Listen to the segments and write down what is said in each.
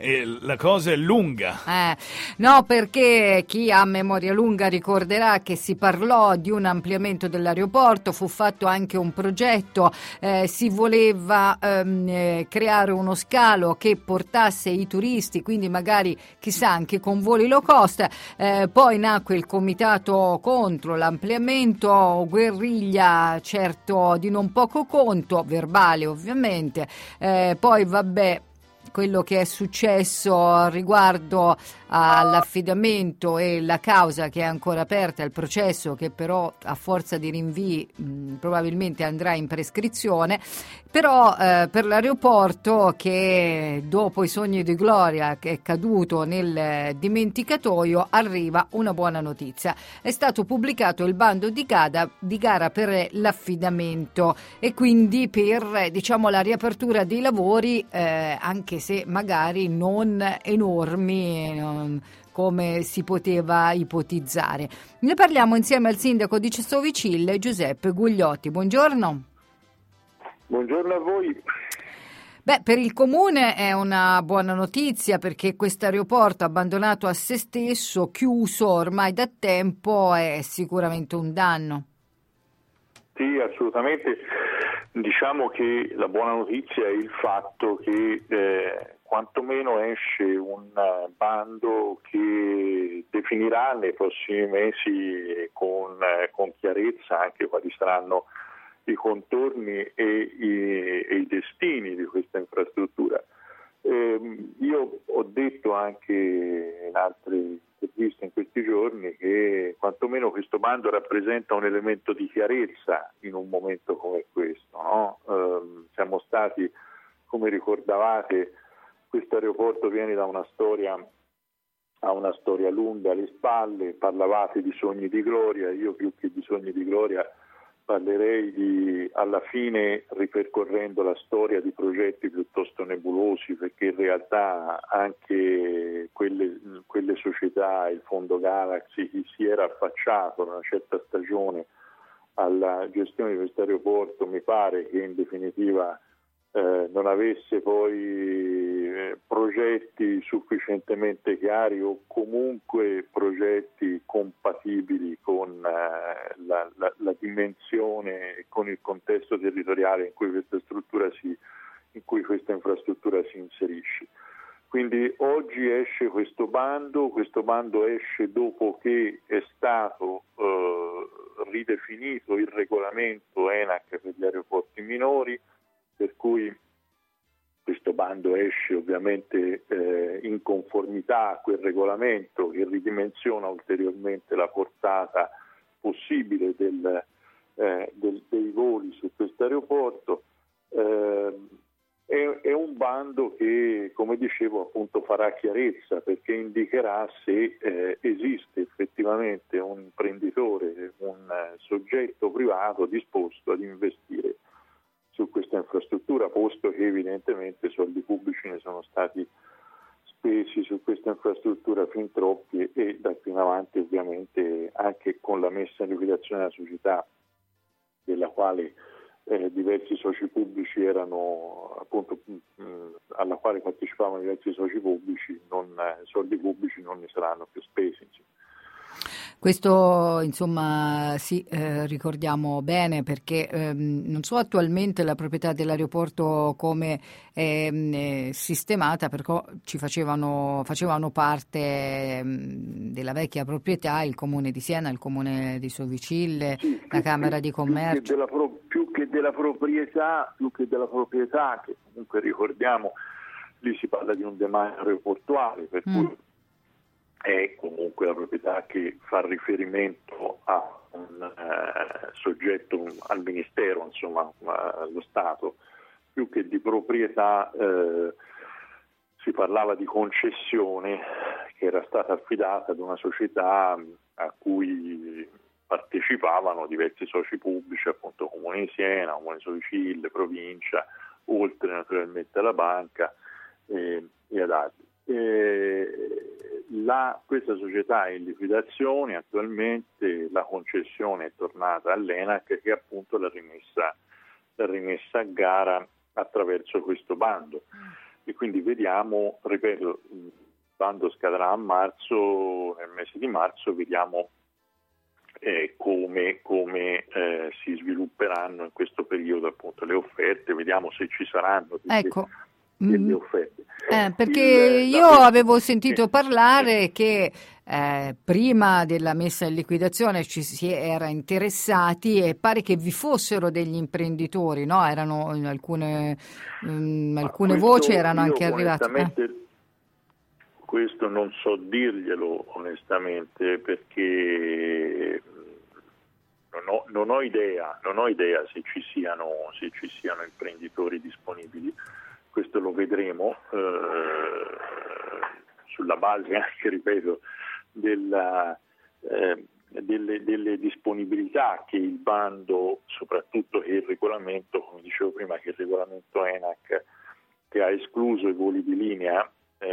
la cosa è lunga. No, perché chi ha memoria lunga ricorderà che si parlò di un ampliamento dell'aeroporto, fu fatto anche un progetto, si voleva creare uno scalo che portasse i turisti, quindi magari chissà anche con voli low cost, poi nacque il comitato contro l'ampliamento, guerriglia certo di non poco conto, verbale ovviamente, poi vabbè, quello che è successo riguardo all'affidamento e la causa che è ancora aperta, il processo che però a forza di rinvii probabilmente andrà in prescrizione, però per l'aeroporto che dopo i sogni di gloria che è caduto nel dimenticatoio arriva una buona notizia. È stato pubblicato il bando di gara per l'affidamento e quindi per diciamo la riapertura dei lavori, anche se magari non enormi, come si poteva ipotizzare. Ne parliamo insieme al sindaco di Cessovicille, Giuseppe Gugliotti. Buongiorno. Buongiorno a voi. Per il comune è una buona notizia perché questo aeroporto abbandonato a se stesso, chiuso ormai da tempo, è sicuramente un danno. Sì, assolutamente. Diciamo che la buona notizia è il fatto che quantomeno esce un bando che definirà nei prossimi mesi con chiarezza anche quali saranno i contorni e i destini di questa infrastruttura. Io ho detto anche in altre interviste in questi giorni che quantomeno questo bando rappresenta un elemento di chiarezza in un momento come questo, no? Siamo stati, come ricordavate, questo aeroporto viene da una storia lunga alle spalle, parlavate di sogni di gloria, io più che di sogni di gloria parlerei di, alla fine, ripercorrendo la storia di progetti piuttosto nebulosi, perché in realtà anche quelle società, il Fondo Galaxy, chi si era affacciato in una certa stagione alla gestione di questo aeroporto, mi pare che in definitiva non avesse poi progetti sufficientemente chiari o comunque progetti compatibili con la dimensione e con il contesto territoriale in cui questa infrastruttura si inserisce. Quindi oggi esce questo bando esce dopo che è stato ridefinito il regolamento ENAC per gli aeroporti minori, per cui questo bando esce ovviamente in conformità a quel regolamento che ridimensiona ulteriormente la portata possibile dei voli su questo aeroporto. È un bando che, come dicevo, appunto farà chiarezza perché indicherà se esiste effettivamente un imprenditore, un soggetto privato disposto ad investire su questa infrastruttura, posto che evidentemente soldi pubblici ne sono stati spesi su questa infrastruttura fin troppi e da qui in avanti ovviamente anche con la messa in liquidazione della società della quale diversi soci pubblici erano appunto alla quale partecipavano diversi soci pubblici, soldi pubblici non ne saranno più spesi. Questo insomma sì, ricordiamo bene perché non so attualmente la proprietà dell'aeroporto come è sistemata, perché ci facevano parte della vecchia proprietà il Comune di Siena, il Comune di Sovicille, sì, la Camera di Commercio. Più che della proprietà, che comunque ricordiamo, lì si parla di un demanio aeroportuale, per cui è comunque la proprietà che fa riferimento a un soggetto, al Ministero, insomma, allo Stato. Più che di proprietà si parlava di concessione che era stata affidata ad una società a cui partecipavano diversi soci pubblici, appunto Comune di Siena, Comune di Sovicille, Provincia, oltre naturalmente alla banca e ad altri. Questa società è in liquidazione attualmente, la concessione è tornata all'ENAC che appunto l'ha rimessa a gara attraverso questo bando. e quindi vediamo, ripeto, quando scadrà a marzo, nel mese di marzo, vediamo come si svilupperanno in questo periodo appunto le offerte, vediamo se ci saranno delle offerte. Perché io avevo sentito parlare che prima della messa in liquidazione ci si era interessati e pare che vi fossero degli imprenditori, no? Erano alcune voci erano anche arrivate. Questo non so dirglielo onestamente, perché non ho idea se ci siano imprenditori disponibili. Questo lo vedremo sulla base anche, ripeto, delle disponibilità che il bando, soprattutto che il regolamento, come dicevo prima, che il regolamento ENAC, che ha escluso i voli di linea,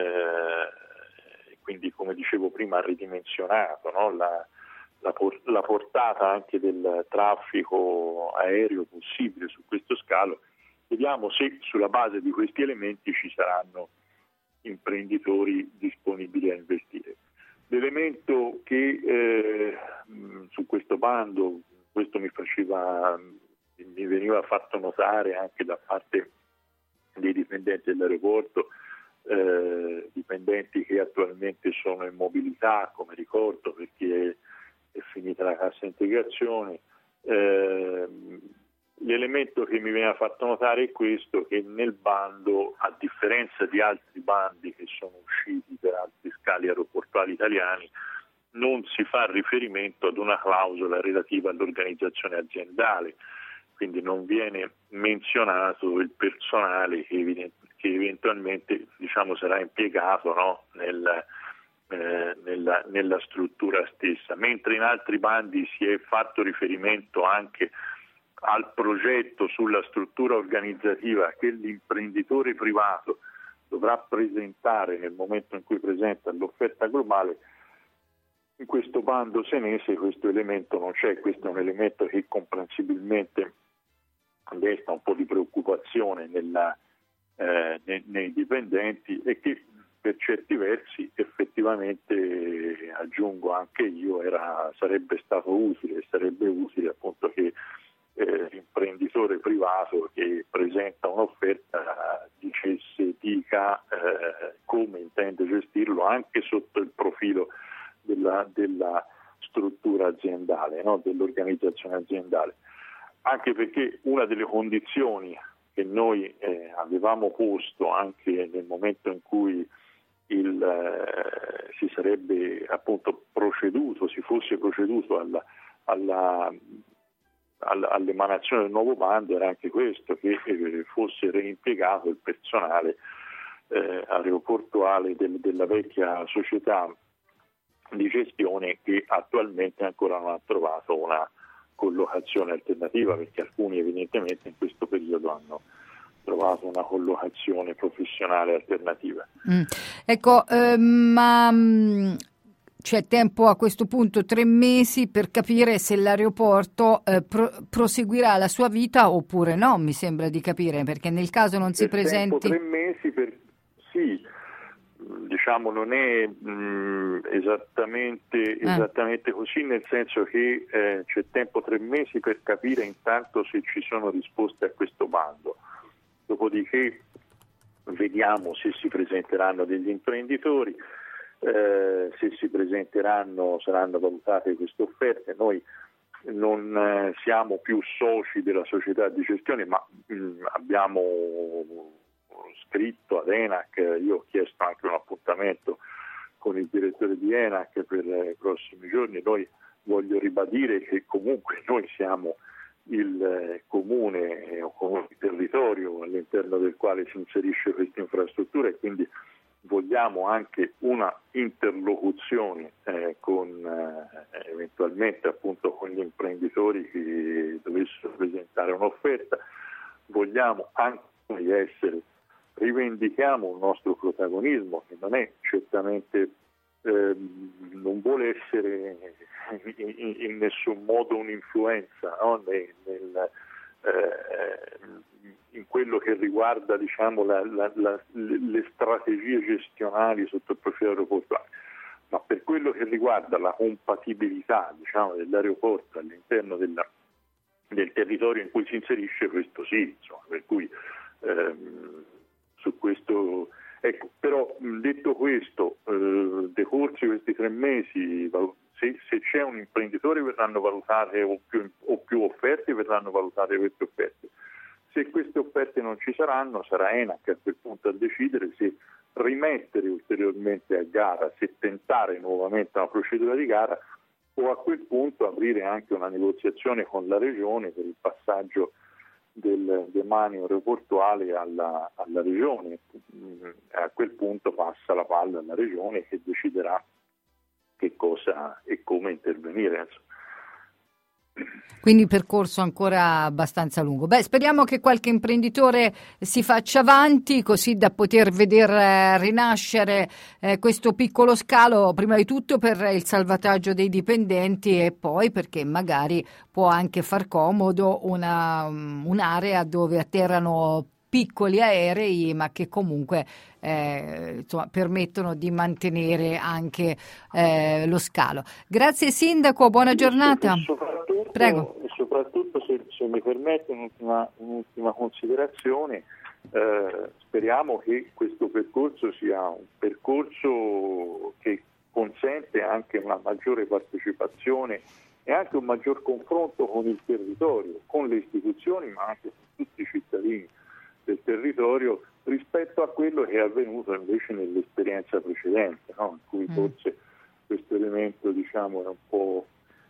quindi come dicevo prima ha ridimensionato, no? la portata anche del traffico aereo possibile su questo scalo. Vediamo se sulla base di questi elementi ci saranno imprenditori disponibili a investire. L'elemento che su questo bando, questo mi veniva fatto notare anche da parte dei dipendenti dell'aeroporto, dipendenti che attualmente sono in mobilità, come ricordo, perché è finita la cassa integrazione. L'elemento che mi veniva fatto notare è questo, che nel bando, a differenza di altri bandi che sono usciti per altri scali aeroportuali italiani, non si fa riferimento ad una clausola relativa all'organizzazione aziendale, quindi non viene menzionato il personale che eventualmente sarà impiegato, no? nella struttura stessa, mentre in altri bandi si è fatto riferimento anche al progetto sulla struttura organizzativa che l'imprenditore privato dovrà presentare nel momento in cui presenta l'offerta globale. In questo bando senese questo elemento non c'è, questo è un elemento che comprensibilmente desta un po' di preoccupazione nei dipendenti e che per certi versi effettivamente, aggiungo anche io, sarebbe utile appunto che l'imprenditore privato che presenta un'offerta dica come intende gestirlo anche sotto il profilo della struttura aziendale, no? Dell'organizzazione aziendale, anche perché una delle condizioni che noi avevamo posto anche nel momento in cui si sarebbe appunto si fosse proceduto all'emanazione del nuovo bando era anche questo, che fosse reimpiegato il personale aeroportuale della vecchia società di gestione, che attualmente ancora non ha trovato una collocazione alternativa, perché alcuni evidentemente in questo periodo hanno trovato una collocazione professionale alternativa. Ecco, ma c'è tempo a questo punto, 3 mesi, per capire se l'aeroporto proseguirà la sua vita oppure no, mi sembra di capire, perché nel caso non si presenti... 3 mesi sì, non è esattamente così, nel senso che c'è tempo 3 mesi per capire intanto se ci sono risposte a questo bando. Dopodiché vediamo se si presenteranno degli imprenditori, se si presenteranno saranno valutate queste offerte. Noi non siamo più soci della società di gestione, ma abbiamo scritto ad ENAC, io ho chiesto anche un appuntamento con il direttore di ENAC per i prossimi giorni. Noi voglio ribadire che comunque noi siamo il comune o comunque il territorio all'interno del quale si inserisce questa infrastruttura, e quindi vogliamo anche una interlocuzione eventualmente appunto con gli imprenditori che dovessero presentare un'offerta. Vogliamo anche rivendichiamo il nostro protagonismo, che non è certamente non vuole essere in nessun modo un'influenza, no? in quello che riguarda diciamo, le strategie gestionali sotto il profilo aeroportuale, ma per quello che riguarda la compatibilità diciamo, dell'aeroporto all'interno del territorio in cui si inserisce, questo sì, insomma, per cui su questo ecco. Però detto questo, decorsi questi 3 mesi, se c'è un imprenditore verranno valutate o più offerte, verranno valutate queste offerte. Se queste offerte non ci saranno, sarà ENAC a quel punto a decidere se rimettere ulteriormente a gara, se tentare nuovamente una procedura di gara o a quel punto aprire anche una negoziazione con la Regione per il passaggio del demanio aeroportuale alla Regione. A quel punto passa la palla alla Regione che deciderà che cosa e come intervenire. Insomma. Quindi percorso ancora abbastanza lungo. Speriamo che qualche imprenditore si faccia avanti così da poter veder rinascere questo piccolo scalo, prima di tutto per il salvataggio dei dipendenti e poi perché magari può anche far comodo un'area dove atterrano piccoli aerei ma che comunque insomma, permettono di mantenere anche lo scalo. Grazie Sindaco, buona giornata. Prego. E soprattutto se mi permette un'ultima considerazione, speriamo che questo percorso sia un percorso che consente anche una maggiore partecipazione e anche un maggior confronto con il territorio, con le istituzioni ma anche con tutti i cittadini del territorio rispetto a quello che è avvenuto invece nell'esperienza precedente, no? In cui forse questo elemento diciamo è un po'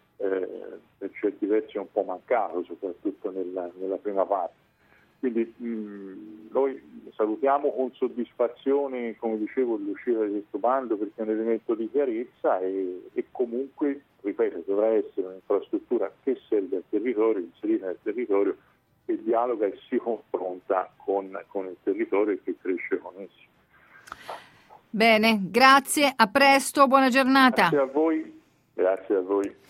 per certi versi è un po' mancato, soprattutto nella prima parte. Quindi noi salutiamo con soddisfazione, come dicevo, l'uscita di questo bando perché è un elemento di chiarezza e comunque, ripeto, dovrà essere un'infrastruttura che serve al territorio, inserita nel territorio, che dialoga e si confronta con il territorio e che cresce con esso. Bene, grazie, a presto, buona giornata. Grazie a voi.